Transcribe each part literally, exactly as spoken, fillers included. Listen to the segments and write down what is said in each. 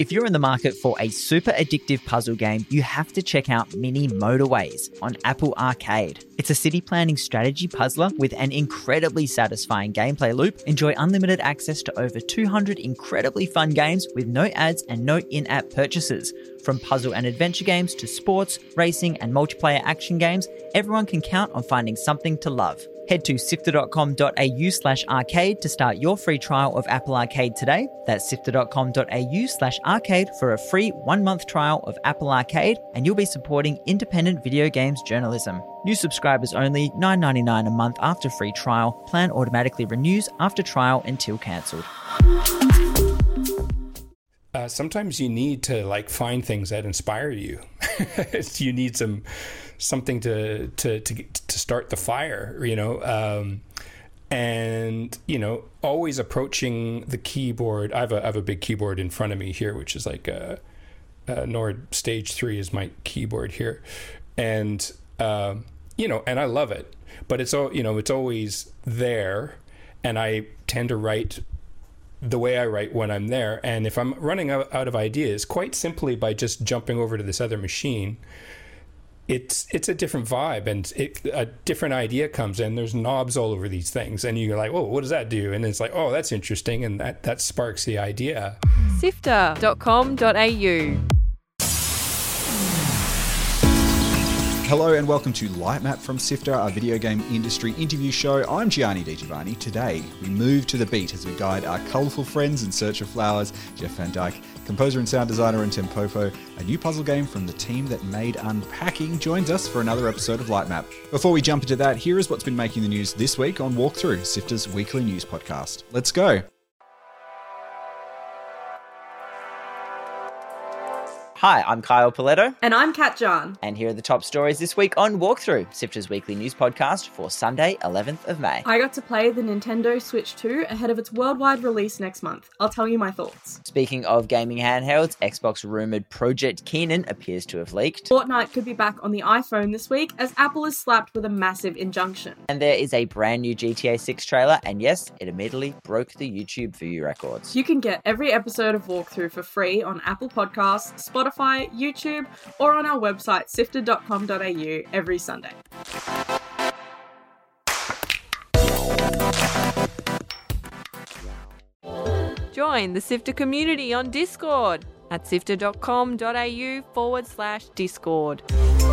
If you're in the market for a super addictive puzzle game, you have to check out Mini Motorways on Apple Arcade. It's a city planning strategy puzzler with an incredibly satisfying gameplay loop. Enjoy unlimited access to over two hundred incredibly fun games with no ads and no in-app purchases. From puzzle and adventure games to sports, racing and multiplayer action games, everyone can count on finding something to love. Head to sifter.com.au slash arcade to start your free trial of Apple Arcade today. That's sifter.com.au slash arcade for a free one-month trial of Apple Arcade, and you'll be supporting independent video games journalism. New subscribers only, nine dollars and ninety-nine cents a month after free trial. Plan automatically renews after trial until cancelled. Uh, sometimes you need to like find things that inspire you. You need some something to to to to start the fire, you know. Um, and you know, always approaching the keyboard. I have a I have a big keyboard in front of me here, which is like a, a Nord Stage Three is my keyboard here, and um, you know, and I love it. But it's all you know, it's always there, and I tend to write the way I write when I'm there. And if I'm running out, out of ideas, quite simply by just jumping over to this other machine, it's it's a different vibe, and it, a different idea comes in. There's knobs all over these things, and you're like, oh, what does that do? And it's like, oh, that's interesting, and that, that sparks the idea. sifter dot com dot a u. Hello and welcome to Lightmap from Sifter, our video game industry interview show. I'm Gianni Di Giovanni. Today, we move to the beat as we guide our colourful friends in search of flowers, Jeff Van Dyke, composer and sound designer in Tempopo, a new puzzle game from the team that made Unpacking, joins us for another episode of Lightmap. Before we jump into that, here is what's been making the news this week on Walkthrough, Sifter's weekly news podcast. Let's go. Hi, I'm Kyle Paletto. And I'm Kat John. And here are the top stories this week on Walkthrough, Sifter's weekly news podcast for Sunday, eleventh of May. I got to play the Nintendo Switch two ahead of its worldwide release next month. I'll tell you my thoughts. Speaking of gaming handhelds, Xbox rumoured Project Keenan appears to have leaked. Fortnite could be back on the iPhone this week as Apple is slapped with a massive injunction. And there is a brand new G T A six trailer, and yes, it immediately broke the YouTube view records. You can get every episode of Walkthrough for free on Apple Podcasts, Spotify, YouTube, or on our website sifter dot com dot a u every Sunday. Join the Sifter community on Discord at sifter dot com dot a u forward slash Discord.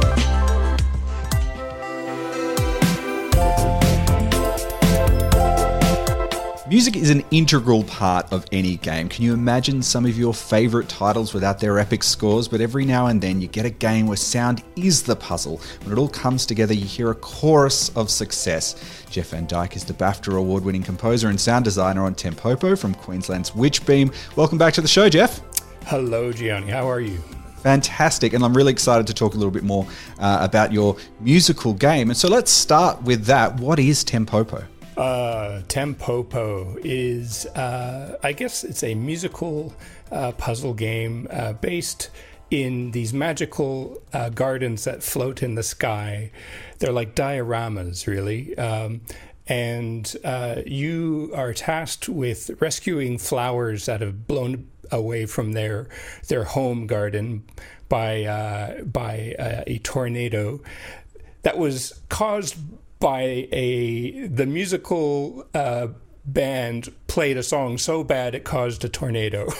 Music is an integral part of any game. Can you imagine some of your favourite titles without their epic scores? But every now and then you get a game where sound is the puzzle. When it all comes together, you hear a chorus of success. Jeff Van Dyke is the BAFTA award-winning composer and sound designer on Tempopo from Queensland's Witchbeam. Welcome back to the show, Jeff. Hello, Gianni. How are you? Fantastic, and I'm really excited to talk a little bit more uh, about your musical game. And so let's start with that. What is Tempopo? Uh, Tempopo is, uh, I guess it's a musical uh, puzzle game uh, based in these magical uh, gardens that float in the sky. They're like dioramas, really. Um, and uh, you are tasked with rescuing flowers that have blown away from their their home garden by uh, by uh, a tornado that was caused by a the musical uh, band played a song so bad it caused a tornado,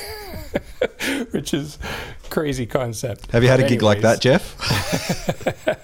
which is crazy concept. Have you had but a gig anyways, like that, Jeff?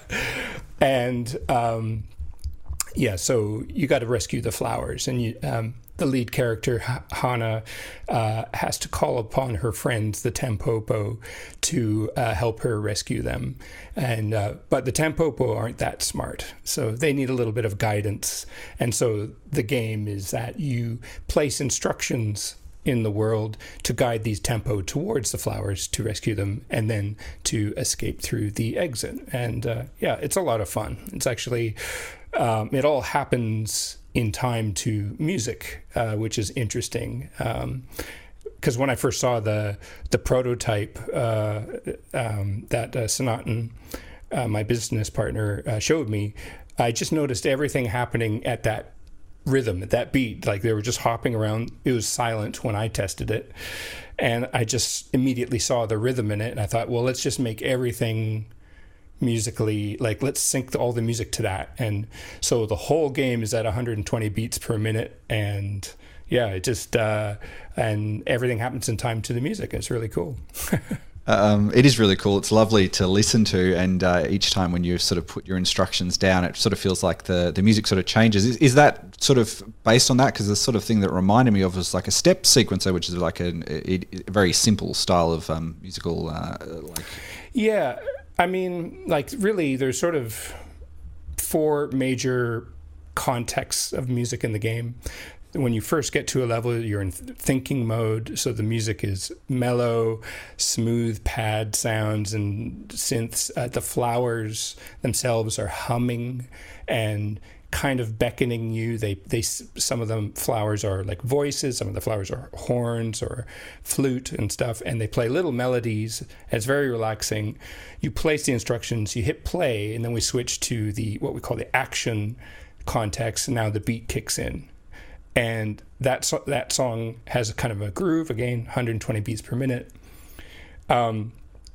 and um, yeah, so you got to rescue the flowers, and you. Um, The lead character, Hana, uh, has to call upon her friends, the Tempopo, to uh, help her rescue them. And uh, but the Tempopo aren't that smart, so they need a little bit of guidance. And so the game is that you place instructions in the world to guide these Tempo towards the flowers to rescue them and then to escape through the exit. And uh, yeah, it's a lot of fun. It's actually, um, it all happens in time to music, uh, which is interesting. Because um, when I first saw the the prototype uh, um, that uh, Sonaten, uh, my business partner, uh, showed me, I just noticed everything happening at that rhythm, at that beat. Like they were just hopping around. It was silent when I tested it. And I just immediately saw the rhythm in it, and I thought, well, let's just make everything musically, like let's sync all the music to that. And so the whole game is at one hundred twenty beats per minute, and yeah, it just uh, and everything happens in time to the music. It's really cool. Um, it is really cool. It's lovely to listen to, and uh, each time when you sort of put your instructions down, it sort of feels like the, the music sort of changes. Is, is that sort of based on that? Because the sort of thing that reminded me of was like a step sequencer, which is like a, a, a very simple style of um, musical. Uh, like Yeah, I mean, like really, there's sort of four major contexts of music in the game. When you first get to a level, you're in thinking mode, so the music is mellow, smooth pad sounds and synths. Uh, the flowers themselves are humming and kind of beckoning you. They, they, some of them flowers are like voices, some of the flowers are horns or flute and stuff, and they play little melodies. It's very relaxing. You place the instructions, you hit play, and then we switch to the what we call the action context. And now the beat kicks in. And that so- that song has a kind of a groove, again, one hundred twenty beats per minute. Um,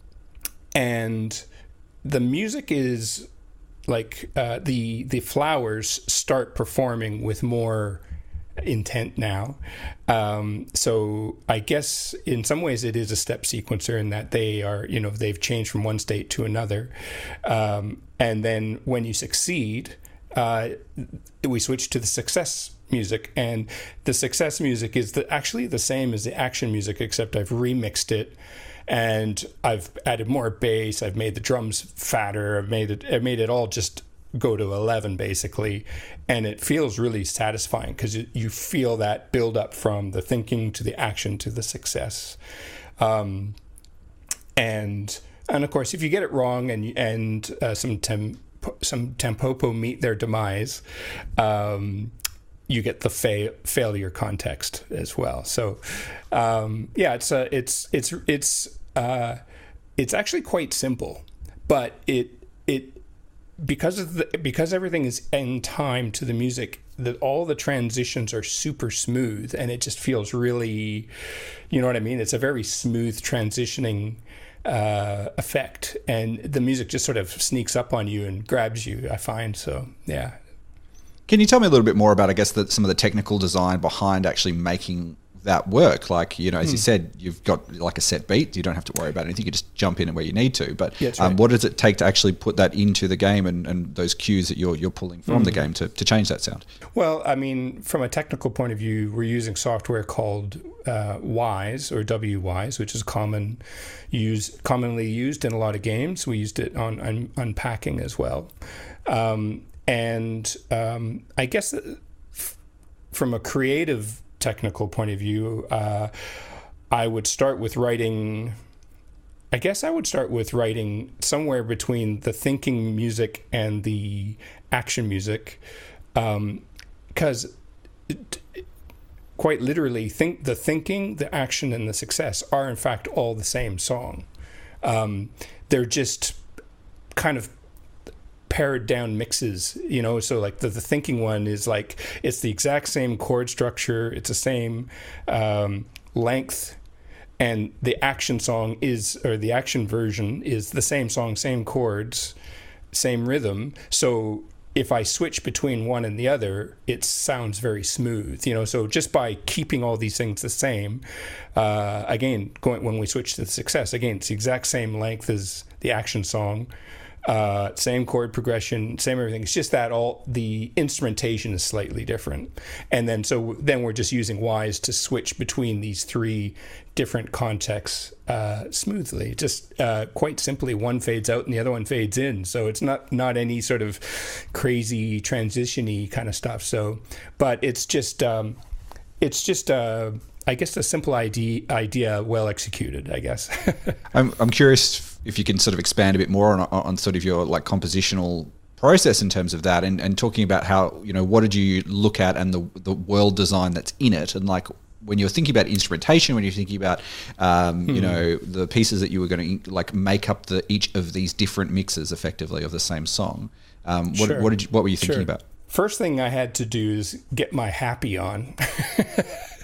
and the music is like uh, the the flowers start performing with more intent now. Um, so I guess in some ways it is a step sequencer in that they are, you know, they've changed from one state to another. Um, and then when you succeed, uh, we switch to the success music, and the success music is the, actually the same as the action music, except I've remixed it and I've added more bass. I've made the drums fatter. I've made it. I've made it all just go to eleven basically, and it feels really satisfying because you, you feel that build up from the thinking to the action to the success, um, and and of course if you get it wrong and and uh, some tem, some tempopo meet their demise. Um, you get the fa- failure context as well. So, um, yeah, it's a, it's it's it's uh, it's actually quite simple, but it it because of the because everything is in time to the music, that all the transitions are super smooth, and it just feels really, you know what I mean? It's a very smooth transitioning uh, effect, and the music just sort of sneaks up on you and grabs you, I find. So, yeah. Can you tell me a little bit more about, I guess, the, some of the technical design behind actually making that work? Like, you know, as mm. you said, you've got like a set beat. You don't have to worry about anything. You just jump in where you need to. But yeah, um, right. what does it take to actually put that into the game and, and those cues that you're you're pulling from mm. the game to, to change that sound? Well, I mean, from a technical point of view, we're using software called uh, Wwise or W-Wise, which is common use commonly used in a lot of games. We used it on, on Unpacking as well. Um, And um, I guess from a creative technical point of view, uh, I would start with writing, I guess I would start with writing somewhere between the thinking music and the action music. Because um, quite literally, think the thinking, the action, and the success are in fact all the same song. Um, they're just kind of pared down mixes, you know, so like the, the thinking one is like, it's the exact same chord structure, it's the same um, length, and the action song is, or the action version is the same song, same chords, same rhythm. So if I switch between one and the other, it sounds very smooth, you know, so just by keeping all these things the same, uh, again, going when we switch to the success, again, it's the exact same length as the action song. Uh, same chord progression, same everything. It's just that all the instrumentation is slightly different, and then so then we're just using Wwise to switch between these three different contexts uh, smoothly. Just uh, quite simply, one fades out and the other one fades in. So it's not not any sort of crazy transition-y kind of stuff. So, but it's just um, it's just. Uh, I guess a simple idea, idea well executed, I guess. I'm I'm curious if you can sort of expand a bit more on on sort of your like compositional process in terms of that, and, and talking about how, you know, what did you look at and the the world design that's in it, and like when you're thinking about instrumentation, when you're thinking about um, hmm. you know, the pieces that you were going to like make up the each of these different mixes effectively of the same song. Um, what sure. what did you, what were you thinking sure. about? First thing I had to do is get my happy on.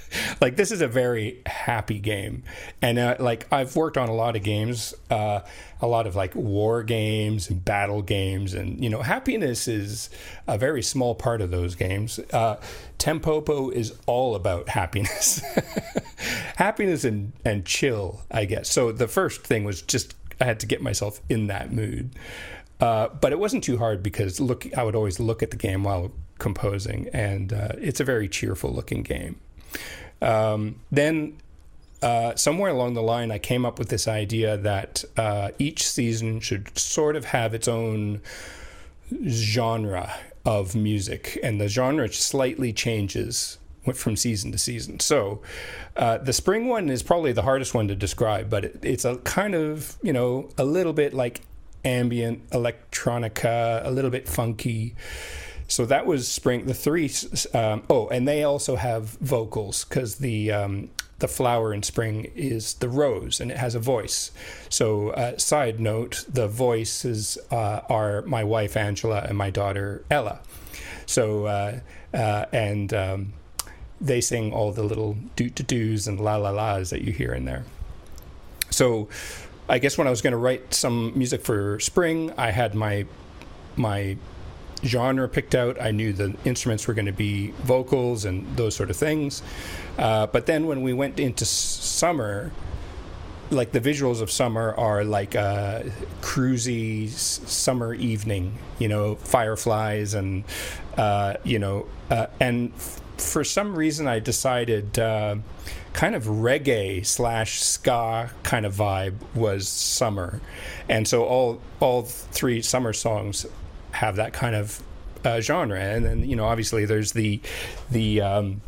Like, this is a very happy game. And uh, like, I've worked on a lot of games, uh, a lot of like war games and battle games, and you know, happiness is a very small part of those games. uh, Tempopo is all about happiness. Happiness and and chill, I guess. So the first thing was just I had to get myself in that mood. Uh, but it wasn't too hard, because look, I would always look at the game while composing, and uh, it's a very cheerful looking game. Um, then uh, somewhere along the line, I came up with this idea that uh, each season should sort of have its own genre of music, and the genre slightly changes from season to season. So uh, the spring one is probably the hardest one to describe, but it, it's a kind of, you know, a little bit like ambient electronica, a little bit funky. So that was spring. The three, um, oh, and they also have vocals, because the um, the flower in spring is the rose, and it has a voice. So uh, side note, the voices uh, are my wife Angela and my daughter Ella. So uh, uh, and um, they sing all the little doot-to-doos and la-la-las that you hear in there. So I guess when I was going to write some music for spring, I had my my genre picked out. I knew the instruments were going to be vocals and those sort of things. Uh, but then when we went into s- summer, like the visuals of summer are like a cruisy s- summer evening, you know, fireflies and, uh, you know, uh, and f- for some reason I decided uh, kind of reggae slash ska kind of vibe was summer. And so all all three summer songs have that kind of uh, genre. And then, you know, obviously there's the, the um,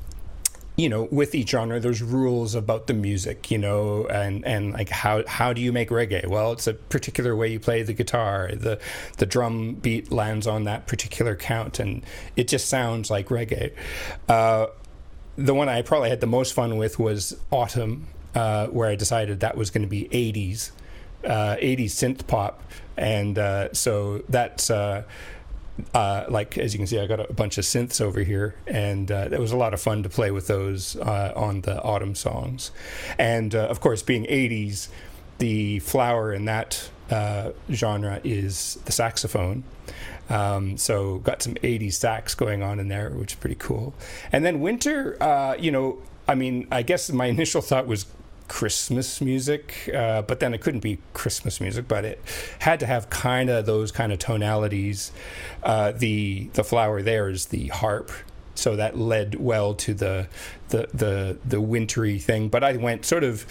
you know, with each genre, there's rules about the music, you know, and, and like how how do you make reggae? Well, it's a particular way you play the guitar. The the drum beat lands on that particular count, and it just sounds like reggae. Uh, the one I probably had the most fun with was Autumn, uh, where I decided that was going to be eighties, uh, eighties synth pop, and uh, so that's. Uh, Uh, like, as you can see, I got a bunch of synths over here, and uh, it was a lot of fun to play with those uh, on the Autumn songs. And uh, of course, being eighties, the flower in that uh, genre is the saxophone. Um, so got some eighties sax going on in there, which is pretty cool. And then winter, uh, you know, I mean, I guess my initial thought was Christmas music, uh, but then it couldn't be Christmas music, but it had to have kind of those kind of tonalities. Uh, the the flower there is the harp, so that led well to the the the, the wintry thing. But I went sort of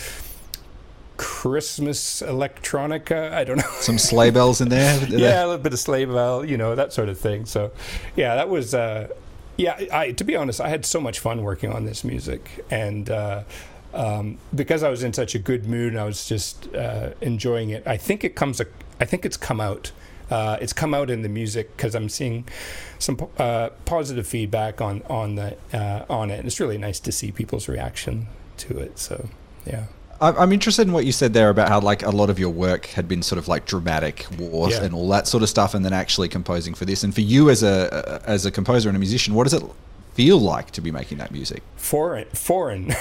Christmas electronica. I don't know. Some sleigh bells in there. Yeah, a little bit of sleigh bell, you know, that sort of thing. So, yeah, that was. Uh, yeah, I to be honest, I had so much fun working on this music, and. Uh, Um, because I was in such a good mood and I was just uh, enjoying it. I think it comes. I think it's come out. Uh, it's come out in the music, because I'm seeing some uh, positive feedback on on the uh, on it. And it's really nice to see people's reaction to it. So yeah. I'm interested in what you said there about how like a lot of your work had been sort of like dramatic wars Yeah. and all that sort of stuff, and then actually composing for this. And for you as a as a composer and a musician, what does it feel like to be making that music? Foreign, foreign.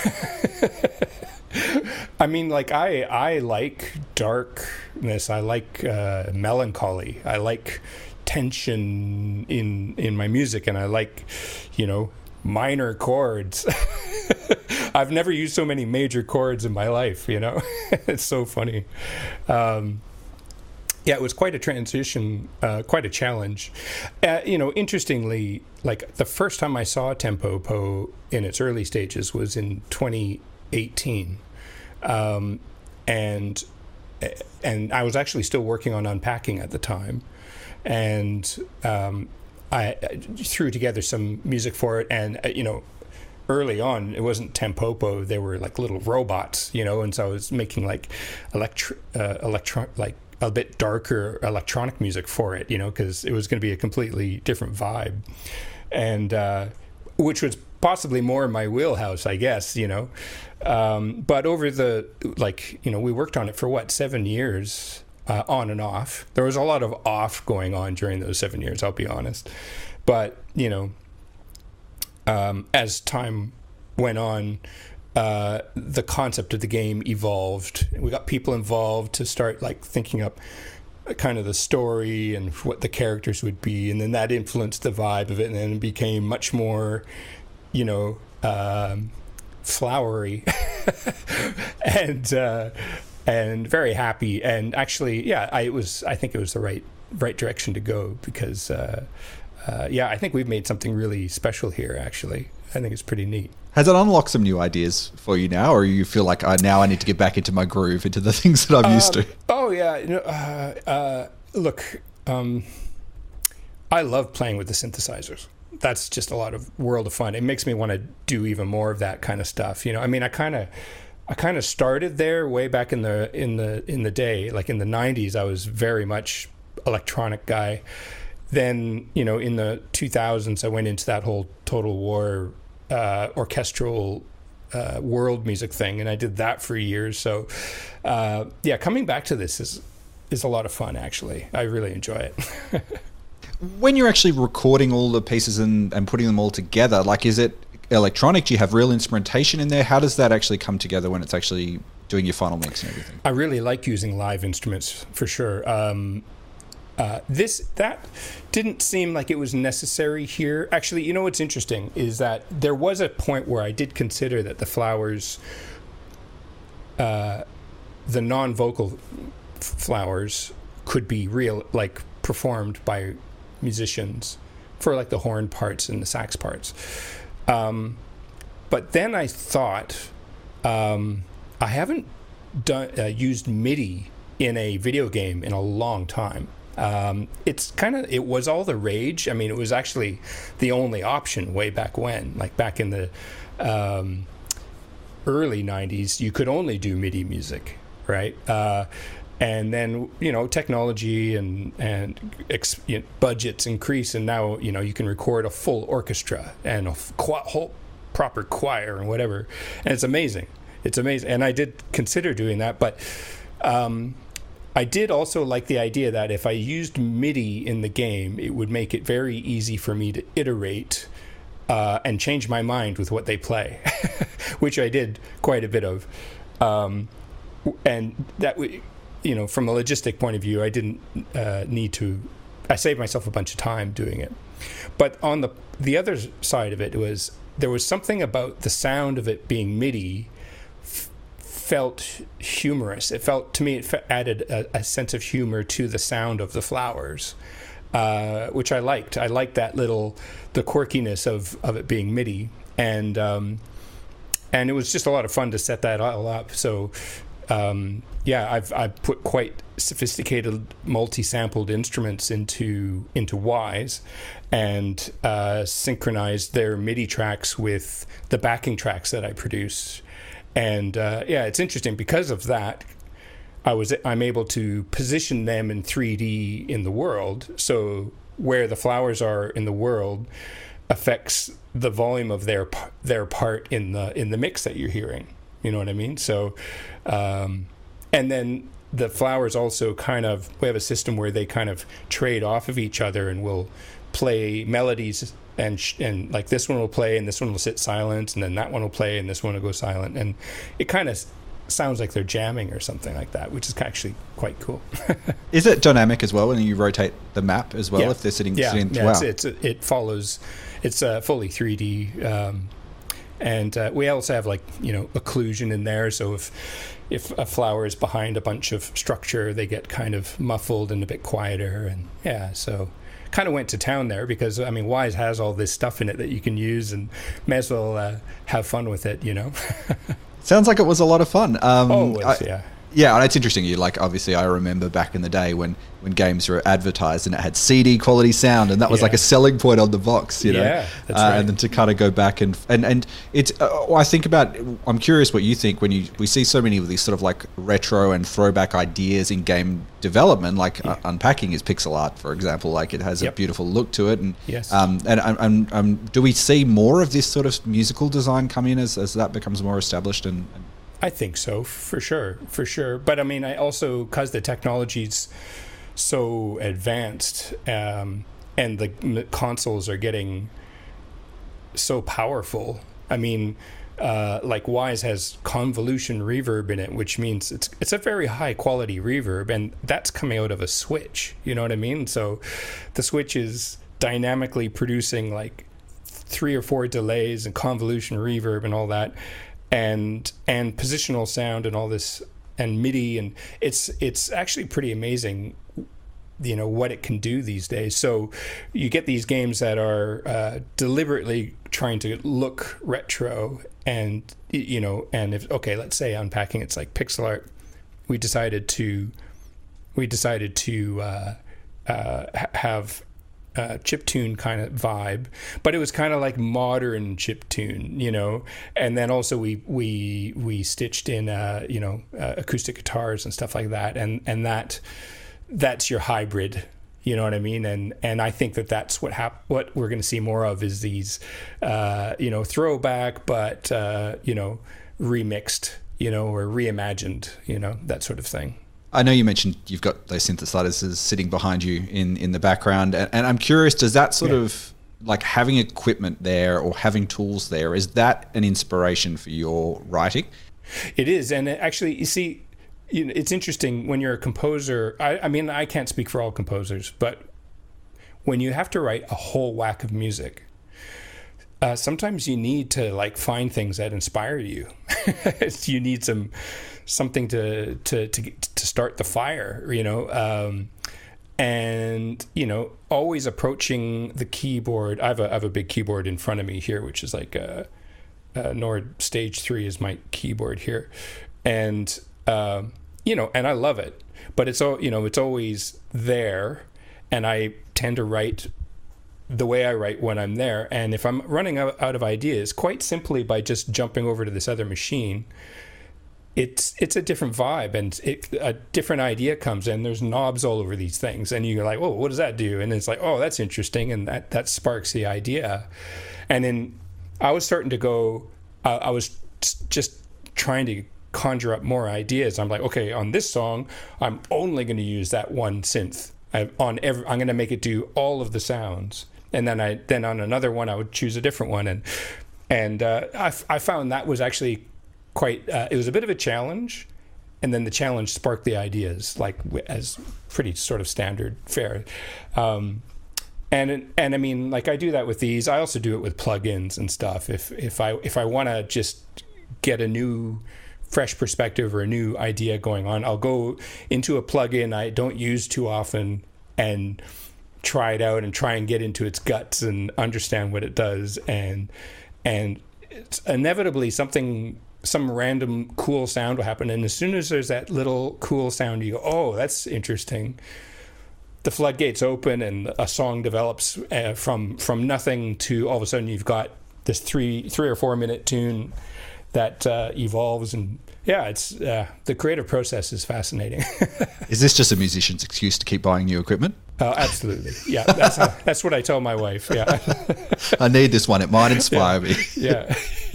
I mean, like I, I like darkness. I like uh, melancholy. I like tension in in my music, and I like, you know, minor chords. I've never used so many major chords in my life. You know, it's so funny. Um, Yeah, it was quite a transition, uh, quite a challenge. Uh, you know, interestingly, like the first time I saw Tempopo in its early stages was in twenty eighteen, um, and and I was actually still working on Unpacking at the time, and um, I, I threw together some music for it, and uh, you know. Early on, it wasn't Tempopo; they were like little robots, you know. And so I was making like electro, uh, electro, like a bit darker electronic music for it, you know, because it was going to be a completely different vibe, and uh, which was possibly more in my wheelhouse, I guess, you know. Um, but over the like, you know, we worked on it for what seven years, uh, on and off. There was a lot of off going on during those seven years. I'll be honest, but you know. Um, as time went on, uh, the concept of the game evolved. We got people involved to start like thinking up kind of the story and what the characters would be, and then that influenced the vibe of it, and then it became much more, you know, um, flowery and uh, and very happy. And actually, yeah, I it was I think it was the right right direction to go, because uh, uh, yeah, I think we've made something really special here. Actually, I think it's pretty neat. Has it unlocked some new ideas for you now, or you feel like, oh, now I need to get back into my groove, into the things that I'm um, used to? Oh yeah, you know, uh, uh, look, um, I love playing with the synthesizers. That's just a lot of world of fun. It makes me want to do even more of that kind of stuff. You know, I mean, I kind of, I kind of started there way back in the in the in the day, like in the nineties. I was very much electronic guy. Then, you know, in the two thousands, I went into that whole Total War uh, orchestral uh, world music thing, and I did that for years. So, uh, yeah, coming back to this is is a lot of fun. Actually, I really enjoy it. When you're actually recording all the pieces and, and putting them all together, like, is it electronic? Do you have real instrumentation in there? How does that actually come together when it's actually doing your final mix and everything? I really like using live instruments for sure. Um, uh, this that didn't seem like it was necessary here. Actually, you know what's interesting is that there was a point where I did consider that the flowers, uh, the non-vocal f- flowers, could be real, like performed by musicians for like the horn parts and the sax parts. Um, but then I thought, um, I haven't done uh, used MIDI in a video game in a long time. Um, it's kind of, it was all the rage. I mean, it was actually the only option way back when, like back in the um, early nineties, you could only do MIDI music, right? Uh, And then, you know, technology and and ex, you know, budgets increase, and now, you know, you can record a full orchestra and a qu- whole proper choir and whatever, and it's amazing. It's amazing, and I did consider doing that, but um, I did also like the idea that if I used MIDI in the game, it would make it very easy for me to iterate uh, and change my mind with what they play, which I did quite a bit of, um, and that would. You know, from a logistic point of view, I didn't uh, need to. I saved myself a bunch of time doing it. But on the the other side of it was there was something about the sound of it being MIDI f- felt humorous. It felt to me it fe- added a, a sense of humor to the sound of the flowers, uh, which I liked. I liked that little the quirkiness of of it being MIDI, and um, and it was just a lot of fun to set that all up. So. Um, yeah, I've I've put quite sophisticated multi-sampled instruments into into Wwise, and uh, synchronized their MIDI tracks with the backing tracks that I produce. And uh, yeah, it's interesting because of that. I was I'm able to position them in three D in the world. So where the flowers are in the world affects the volume of their their part in the in the mix that you're hearing. You know what I mean? So, um, and then the flowers also kind of, we have a system where they kind of trade off of each other and will play melodies, and sh- and like this one will play and this one will sit silent, and then that one will play and this one will go silent. And it kind of sounds like they're jamming or something like that, which is actually quite cool. Is it dynamic as well when you rotate the map as well, yeah. if they're sitting, yeah, sitting yeah, wow. it's, it's, it follows, it's uh, fully three D. Um, And uh, we also have like, you know, occlusion in there. So if if a flower is behind a bunch of structure, they get kind of muffled and a bit quieter. And yeah, so kind of went to town there because, I mean, Wwise has all this stuff in it that you can use, and may as well uh, have fun with it, you know. Sounds like it was a lot of fun. Um, oh, it was, I, yeah. Yeah, and it's interesting. You like, obviously, I remember back in the day when, when games were advertised and it had C D quality sound, and that was yeah. like a selling point on the box, you know. Yeah, that's uh, right. And then to kind of go back and and and it's. Uh, I think about. I'm curious what you think when you we see so many of these sort of like retro and throwback ideas in game development, like yeah. uh, unpacking is pixel art, for example. Like it has yep. a beautiful look to it, and yes. Um, and um, um, do we see more of this sort of musical design come in as as that becomes more established and, and I think so, for sure, for sure. But I mean, I also, because the technology's so advanced, um, and the consoles are getting so powerful. I mean, uh, like Wise has convolution reverb in it, which means it's it's a very high quality reverb, and that's coming out of a switch. You know what I mean? So the switch is dynamically producing like three or four delays and convolution reverb and all that, and and positional sound and all this, and MIDI, and it's it's actually pretty amazing, you know, what it can do these days. So you get these games that are uh, deliberately trying to look retro, and you know, and if okay, let's say Unpacking, it's like pixel art. We decided to we decided to uh, uh, have Uh, chiptune kind of vibe, but it was kind of like modern chiptune, you know. And then also we we we stitched in uh, you know uh, acoustic guitars and stuff like that, and and that that's your hybrid, you know what I mean. And and I think that that's what hap- what we're going to see more of is these uh, you know throwback, but uh, you know remixed, you know, or reimagined, you know, that sort of thing. I know you mentioned you've got those synthesizers sitting behind you in, in the background, and, and I'm curious, does that sort yeah. of, like having equipment there or having tools there, is that an inspiration for your writing? It is, and it actually, you see, you know, it's interesting when you're a composer. I, I mean, I can't speak for all composers, but when you have to write a whole whack of music, uh, sometimes you need to like find things that inspire you. You need some something to to to to start the fire, you know, um, and you know, always approaching the keyboard. I have a I have a big keyboard in front of me here, which is like a, a Nord Stage Three is my keyboard here, and uh, you know, and I love it, but it's all you know, it's always there, and I tend to write the way I write when I'm there, and if I'm running out, out of ideas, quite simply by just jumping over to this other machine, it's it's a different vibe, and it, a different idea comes in. There's knobs all over these things, and you're like, oh, what does that do? And it's like, oh, that's interesting, and that, that sparks the idea. And then I was starting to go, uh, I was just trying to conjure up more ideas. I'm like, okay, on this song, I'm only going to use that one synth. I, on every, I'm going to make it do all of the sounds. And then I then on another one I would choose a different one, and and uh, I, I found that was actually quite uh, it was a bit of a challenge, and then the challenge sparked the ideas, like as pretty sort of standard fare. Um, and and I mean, like I do that with these. I also do it with plugins and stuff. If if I if I want to just get a new fresh perspective or a new idea going on, I'll go into a plugin I don't use too often and try it out and try and get into its guts and understand what it does, and and it's inevitably something some random cool sound will happen, and as soon as there's that little cool sound, you go, oh, that's interesting. The floodgates open and a song develops uh, from from nothing to all of a sudden you've got this three three or four minute tune that uh, evolves. And yeah, it's uh, the creative process is fascinating. Is this just a musician's excuse to keep buying new equipment? Oh, absolutely. Yeah, that's how, that's what I tell my wife. Yeah, I need this one. It might inspire yeah. me. Yeah.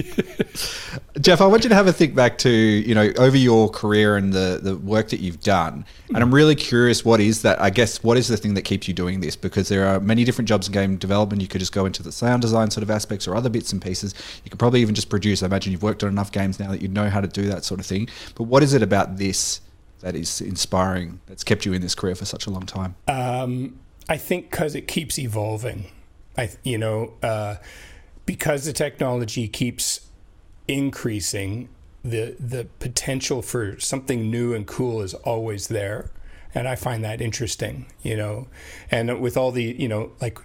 Jeff, I want you to have a think back to, you know, over your career and the, the work that you've done. And I'm really curious, what is that, I guess, what is the thing that keeps you doing this? Because there are many different jobs in game development. You could just go into the sound design sort of aspects or other bits and pieces. You could probably even just produce. I imagine you've worked on enough games now that you know how to do that sort of thing. But what is it about this that is inspiring, that's kept you in this career for such a long time? Um, I think because it keeps evolving. I, you know, uh, because the technology keeps increasing, the the potential for something new and cool is always there, and I find that interesting, you know. And with all the, you know, like,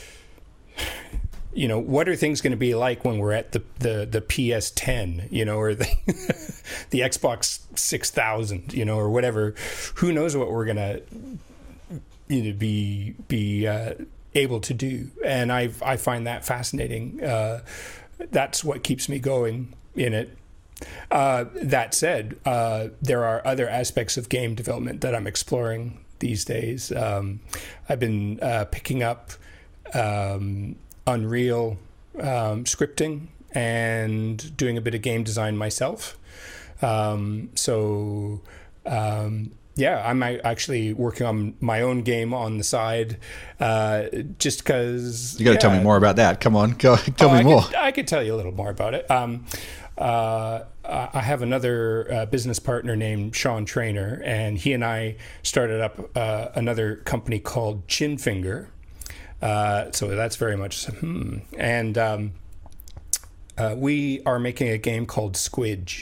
you know, what are things going to be like when we're at the the, the P S ten, you know, or the the Xbox six thousand, you know, or whatever? Who knows what we're gonna, you know, be be uh, able to do? And I I find that fascinating. Uh, That's what keeps me going in it. Uh, that said, uh, there are other aspects of game development that I'm exploring these days. Um, I've been uh, picking up um, Unreal um, scripting and doing a bit of game design myself. Um, so, um, yeah, I'm actually working on my own game on the side, uh, just because... You got to yeah. tell me more about that. Come on, go tell oh, me I more. Could, I could tell you a little more about it. Um, uh, I have another uh, business partner named Sean Trainer, and he and I started up uh, another company called Chinfinger. Uh, so that's very much, hmm. And um, uh, we are making a game called Squidge.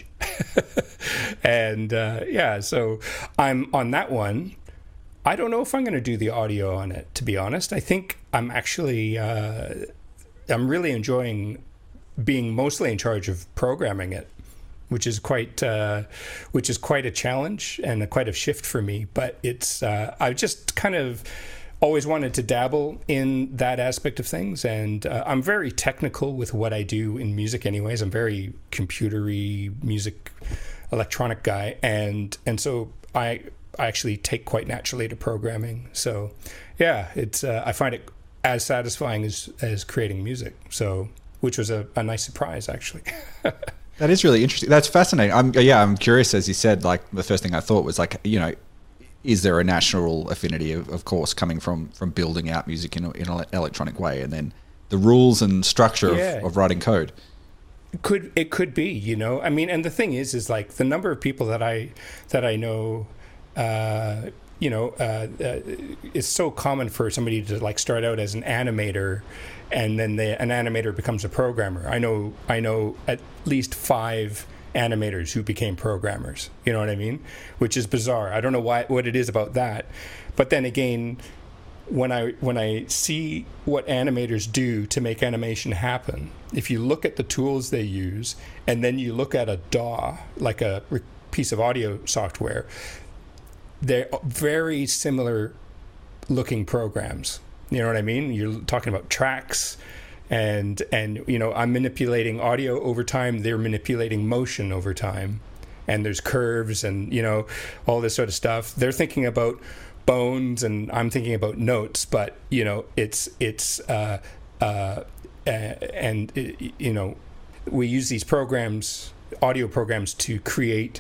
and uh, yeah, so I'm on that one. I don't know if I'm going to do the audio on it, to be honest. I think I'm actually, uh, I'm really enjoying being mostly in charge of programming it, which is quite, uh, which is quite a challenge and a, quite a shift for me. But it's, uh, I've just kind of always wanted to dabble in that aspect of things, and uh, I'm very technical with what I do in music anyways. I'm very computery music electronic guy, and and so I I actually take quite naturally to programming. So yeah, it's uh, I find it as satisfying as as creating music, so which was a, a nice surprise actually. That is really interesting. That's fascinating. I'm yeah, I'm curious, as you said. Like, the first thing I thought was, like, you know, is there a natural affinity, of, of course, coming from, from building out music in, a, in an electronic way, and then the rules and structure yeah. of, of writing code? Could it could be, you know? I mean, and the thing is, is like the number of people that I that I know, uh, you know, uh, uh, it's so common for somebody to like start out as an animator, and then they, an animator becomes a programmer. I know I know at least five animators who became programmers, you know what I mean? Which is bizarre. I don't know why, what it is about that. But then again, when I when I see what animators do to make animation happen, if you look at the tools they use, and then you look at a D A W, like a piece of audio software, they're very similar looking programs. You know what I mean? You're talking about tracks, and and you know, I'm manipulating audio over time, they're manipulating motion over time, and there's curves and, you know, all this sort of stuff. They're thinking about bones and I'm thinking about notes, but you know, it's it's uh uh and it, you know, we use these programs, audio programs, to create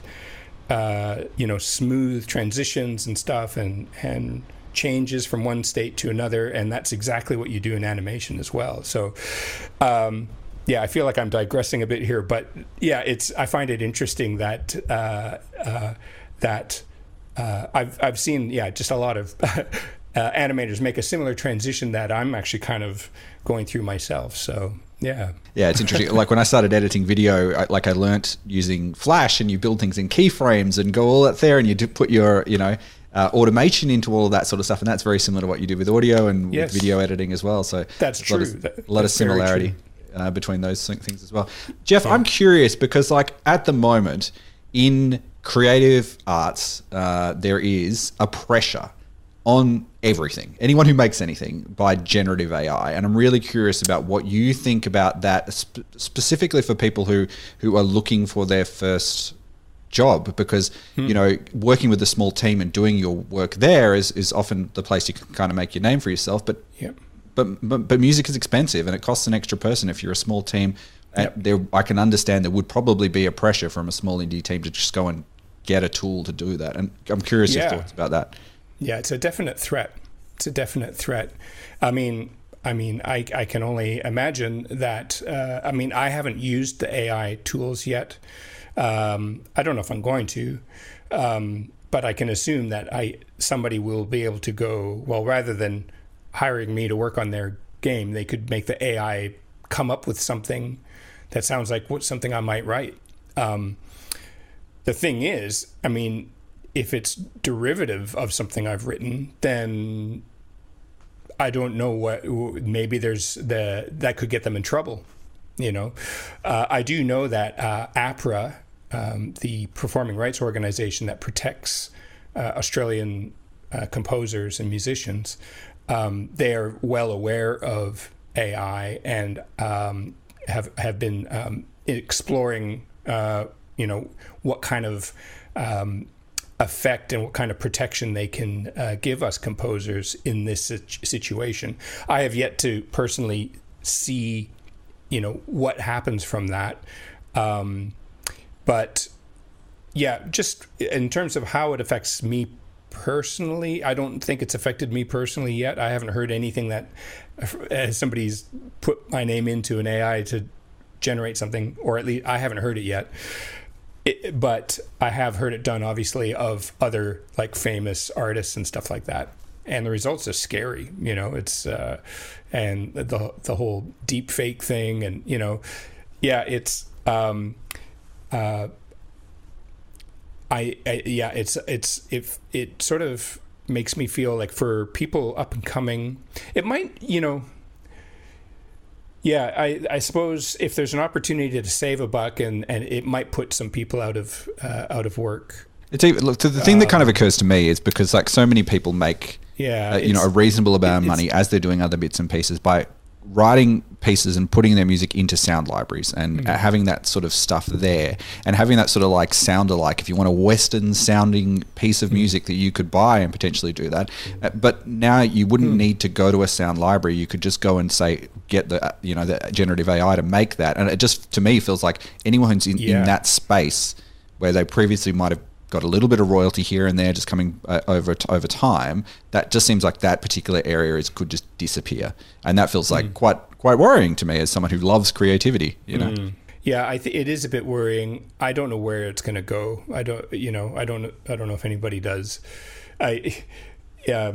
uh you know, smooth transitions and stuff, and and changes from one state to another, and that's exactly what you do in animation as well. So um yeah, I feel like I'm digressing a bit here, but yeah, it's I find it interesting that uh uh that uh I've I've seen yeah just a lot of uh, animators make a similar transition that I'm actually kind of going through myself. So yeah. Yeah, it's interesting. Like, when I started editing video, I, like I learnt using Flash, and you build things in keyframes and go all that there, and you do put your, you know, uh, automation into all of that sort of stuff. And that's very similar to what you do with audio and yes. with video editing as well. So that's true. A lot of, that, a lot of similarity uh, between those things as well. Jeff, yeah. I'm curious because, like, at the moment in creative arts, uh, there is a pressure on everything, anyone who makes anything, by generative A I. And I'm really curious about what you think about that, sp- specifically for people who, who are looking for their first job, because, hmm. you know, working with a small team and doing your work there is, is often the place you can kind of make your name for yourself. But, yep. but, but, but music is expensive, and it costs an extra person if you're a small team. Yep. And there, I can understand there would probably be a pressure from a small indie team to just go and get a tool to do that. And I'm curious yeah. your thoughts about that. Yeah, it's a definite threat. It's a definite threat. I mean, I mean, I, I can only imagine that. Uh, I mean, I haven't used the A I tools yet. Um, I don't know if I'm going to, um, but I can assume that I somebody will be able to go, well, rather than hiring me to work on their game, they could make the A I come up with something that sounds like what something I might write. Um, the thing is, I mean, if it's derivative of something I've written, then I don't know what, maybe there's the, that could get them in trouble, you know. Uh, I do know that uh, APRA, um, the performing rights organization that protects uh, Australian uh, composers and musicians, um, they are well aware of A I and um, have, have been um, exploring, uh, you know, what kind of um, effect and what kind of protection they can uh, give us composers in this situation. I have yet to personally see, you know, what happens from that. Um, but yeah, just in terms of how it affects me personally, I don't think it's affected me personally yet. I haven't heard anything that uh, somebody's put my name into an A I to generate something, or at least I haven't heard it yet. It, but I have heard it done, obviously, of other like famous artists and stuff like that, and the results are scary. You know, it's uh, and the the whole deep fake thing, and you know, yeah, it's um, uh, I, I yeah, it's it's if it sort of makes me feel like for people up and coming, it might, you know. Yeah, I, I suppose if there's an opportunity to save a buck, and, and it might put some people out of uh, out of work. It's even, look, so the thing that kind of occurs to me is because like so many people make yeah, uh, you know a reasonable amount of money as they're doing other bits and pieces by writing pieces and putting their music into sound libraries and mm-hmm. having that sort of stuff there and having that sort of like sound alike. If you want a Western sounding piece of music that you could buy and potentially do that, uh, but now you wouldn't mm. need to go to a sound library. You could just go and say, get the, uh, you know, the generative A I to make that. And it just, to me, feels like anyone who's in, yeah. in that space where they previously might have got a little bit of royalty here and there just coming uh, over t- over time, that just seems like that particular area is could just disappear. And that feels like mm. quite quite worrying to me as someone who loves creativity, you know. Mm. Yeah, I think it is a bit worrying. I don't know where it's going to go. I don't, you know, I don't I don't know if anybody does. I yeah,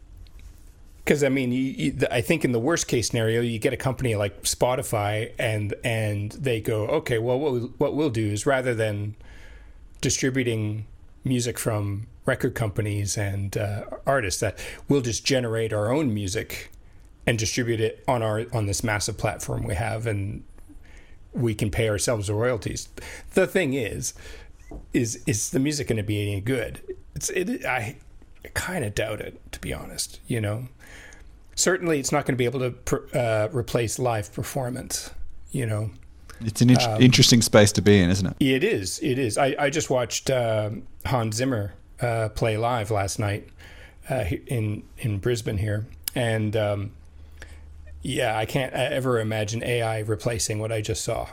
because I mean, you, you, I think in the worst case scenario, you get a company like Spotify and and they go, okay, well, what we'll, what we'll do is rather than distributing music from record companies and uh, artists, that we'll just generate our own music and distribute it on our on this massive platform we have, and we can pay ourselves the royalties. The thing is, is is the music going to be any good? It's it. I kind of doubt it, to be honest. You know, certainly it's not going to be able to pr- uh, replace live performance. You know. It's an in- um, interesting space to be in, isn't it? It is. It is. I, I just watched uh, Hans Zimmer uh, play live last night uh, in in Brisbane here, and um, yeah, I can't ever imagine A I replacing what I just saw.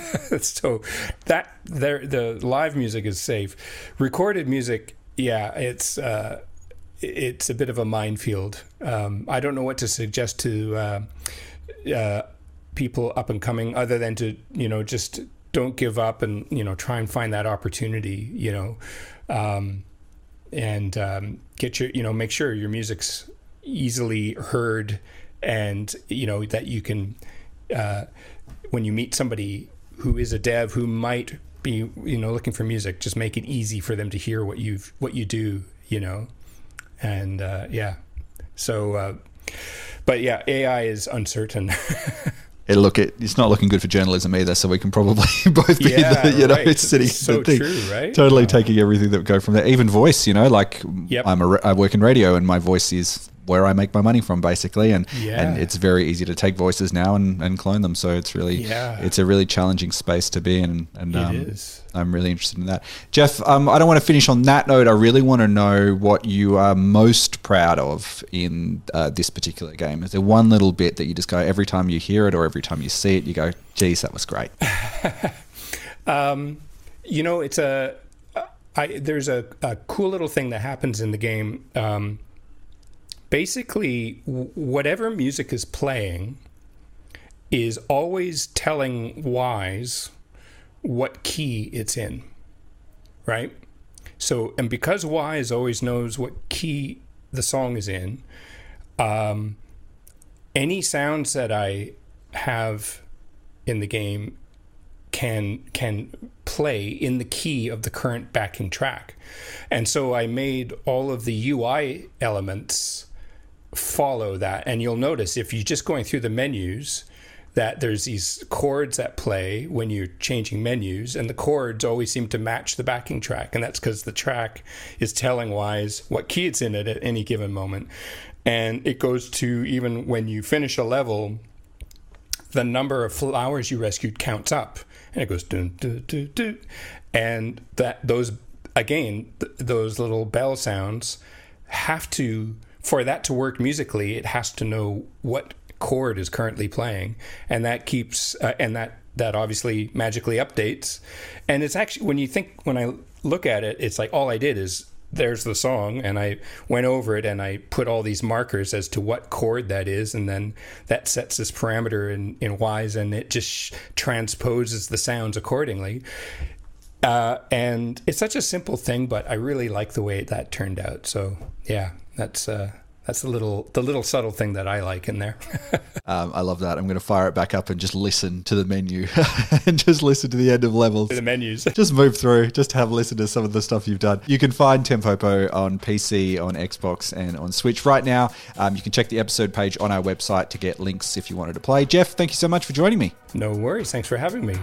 So that there, the live music is safe. Recorded music, yeah, it's uh, it's a bit of a minefield. Um, I don't know what to suggest to. Uh, uh, people up and coming other than to, you know, just don't give up and, you know, try and find that opportunity, you know, um, and um, get your, you know, make sure your music's easily heard, and, you know, that you can, uh, when you meet somebody who is a dev who might be, you know, looking for music, just make it easy for them to hear what you've, what you do, you know, and uh, yeah. So, uh, but yeah, A I is uncertain. It look it, it's not looking good for journalism either, so we can probably both be yeah, the, you know, right. it's sitting it's so thing, true, right? Totally yeah. taking everything that go from there. Even voice, you know, like yep. I'm a, I work in radio and my voice is where I make my money from, basically, and yeah. and it's very easy to take voices now and, and clone them. So it's really yeah. it's a really challenging space to be in, and it um, is. I'm really interested in that. Jeff, um, I don't want to finish on that note. I really want to know what you are most proud of in uh, this particular game. Is there one little bit that you just go, every time you hear it or every time you see it, you go, geez, that was great? um, you know, it's a, I, there's a, a cool little thing that happens in the game. Um, basically, w- whatever music is playing is always telling Wise what key it's in, right? So, and because Wise always knows what key the song is in, um, any sounds that I have in the game can can play in the key of the current backing track. And so I made all of the U I elements follow that. And you'll notice if you're just going through the menus, that there's these chords that play when you're changing menus, and the chords always seem to match the backing track. And that's because the track is telling Wise what key it's in it at any given moment. And it goes to, even when you finish a level, the number of flowers you rescued counts up. And it goes dun, dun, dun, dun. And that those, again, th- those little bell sounds have to, for that to work musically, it has to know what chord is currently playing, and that keeps uh, and that that obviously magically updates. And it's actually, when you think, when I look at it, it's like all I did is there's the song, and I went over it and I put all these markers as to what chord that is, and then that sets this parameter in, in Wwise, and it just sh- transposes the sounds accordingly. Uh, and it's such a simple thing, but I really like the way that turned out. So yeah, that's uh, that's the little the little subtle thing that I like in there. um, I love that. I'm going to fire it back up and just listen to the menu and just listen to the end of levels. The menus. Just move through. Just have a listen to some of the stuff you've done. You can find Tempopo on P C, on Xbox, and on Switch right now. Um, you can check the episode page on our website to get links if you wanted to play. Jeff, thank you so much for joining me. No worries. Thanks for having me.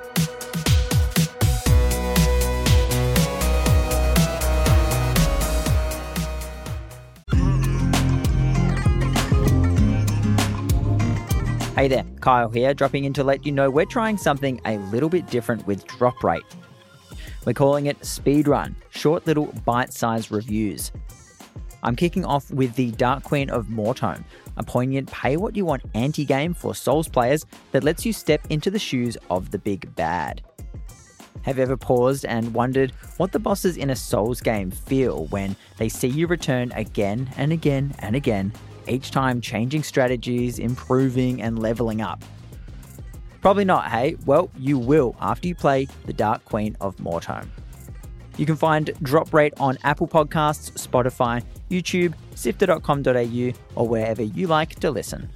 Hey there, Kyle here, dropping in to let you know we're trying something a little bit different with Drop Rate. We're calling it Speedrun, short little bite-sized reviews. I'm kicking off with the Dark Queen of Mortome, a poignant pay-what-you-want anti-game for Souls players that lets you step into the shoes of the big bad. Have you ever paused and wondered what the bosses in a Souls game feel when they see you return again and again and again, each time changing strategies, improving, and leveling up? Probably not, hey? Well, you will after you play The Dark Queen of Mortome. You can find Drop Rate on Apple Podcasts, Spotify, YouTube, sifter dot com dot a u, or wherever you like to listen.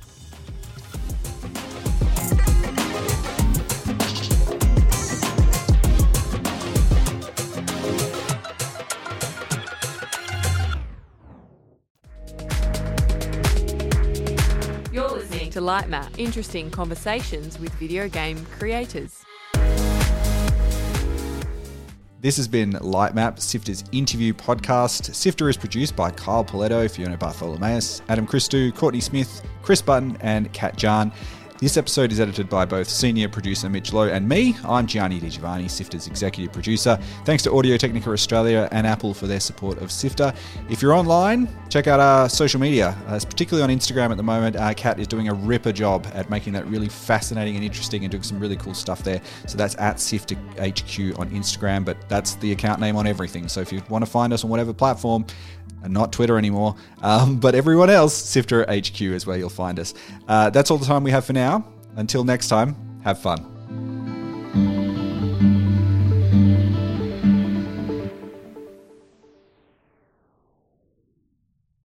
To Lightmap, interesting conversations with video game creators. This has been Lightmap, Sifter's interview podcast. Sifter is produced by Kyle Paletto, Fiona Bartholomaeus, Adam Christou, Courtney Smith, Chris Button, and Kat Jahn. This episode is edited by both senior producer Mitch Lowe and me. I'm Gianni Di Giovanni, Sifter's executive producer. Thanks to Audio Technica Australia and Apple for their support of Sifter. If you're online, check out our social media, uh, particularly on Instagram at the moment. Uh, Kat is doing a ripper job at making that really fascinating and interesting and doing some really cool stuff there. So that's at Sifter H Q on Instagram, but that's the account name on everything. So if you want to find us on whatever platform, and not Twitter anymore, um, but everyone else, Sifter H Q is where you'll find us. Uh, that's all the time we have for now. Until next time, have fun.